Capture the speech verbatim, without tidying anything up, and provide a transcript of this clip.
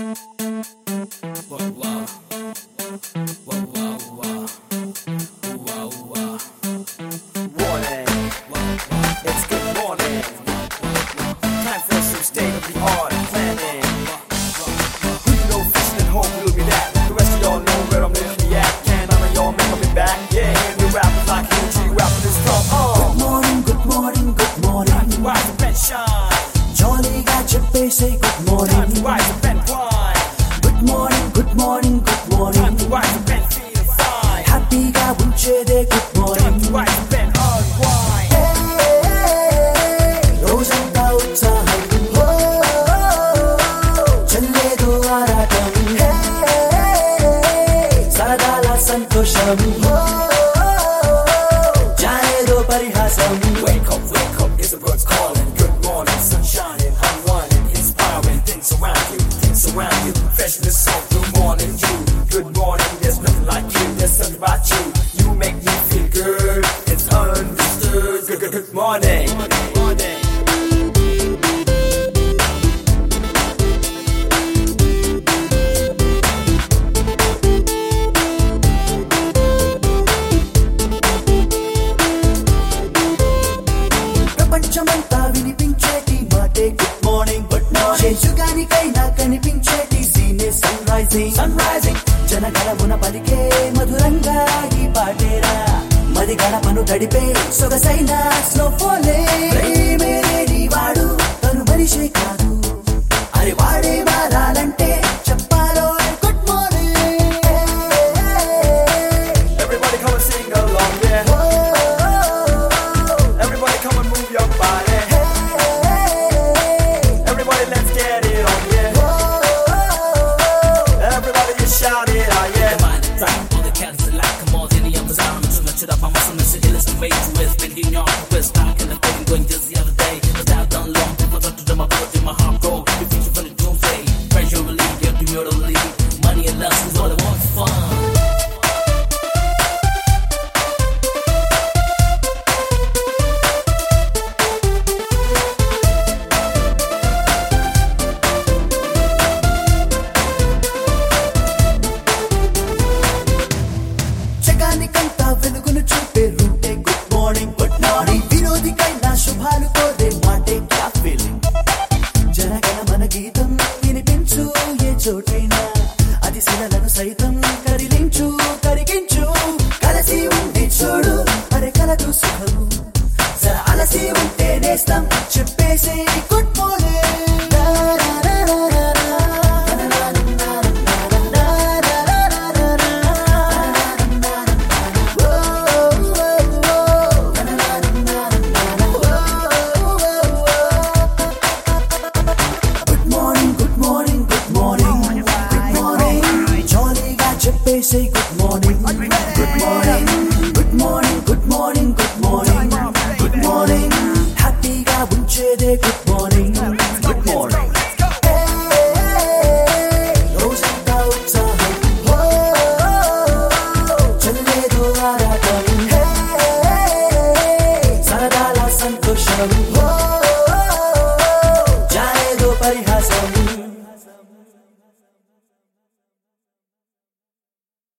Say good morning. Time to rise up and climb. Good morning, good morning, good morning. Time to rise up and feel fine. Happy ga unchede good morning. Time to rise up and unwind. Hey, రోజంతా ఉత్సాహం. చల్లేదో ఆరాటం. సరదాల సంతోషం. జానేదో పరిహాసం. Wake up, wake up, it's the birds calling. Good morning, sunshine and unwinding. Things around you, things around you. Freshness on good morning, you. Good morning, there's nothing like you. There's something about you. You make me feel good. It's understood. Good, good, good morning. Good morning. ప్రపంచమంతా వినిపించేటి మాటే good morning good morning యుగానికైనా కనిపించేటి సీనే sun rising sun rising జనగణమున పలికే మధురంగా ఈ పాటేరా మది గణపను తడిపే సొగసైన స్లో ఫోలే ప్రేమే లేని వాడు తను మనిషే కాదు అరే వాడే మారాలంటే చెప్పాలో good morning Everybody come and sing along, yeah. Everybody come and move your body. Everybody let's get it on, yeah. Everybody just shout it out, yeah. The mind is right, all the cats are like, come on, any of us arms. So much it up, I'm awesome, and shit, listen, made to it. Spending your quest, talking and feeling, going just the other day. But that done long, people talk to them about it, my heart broke. You think you're funny, don't say. Pressure relief, yeah, do your relief. Money and lust is all I want for fun. జగానికంతా వెలుగును చూపే రూటే good morning good morning విరోధికైనా శుభాలు కోరే మాటే క్యా feeling జనగణ మన గీతం వినిపించు ఏ చోటైనా అది శిలలను సైతం కరిలించు కరిగించు కలసి ఉండి చూడు అరే కలదు సుఖము జర అలసి ఉంటే నేస్తం చెప్పేసే good morning Say good morning, good morning, good morning, good morning, good morning, good morning. Happy ga unchede good morning, good morning. Hey, రోజంతా ఉత్సాహం. చల్లేదో ఆరాటం.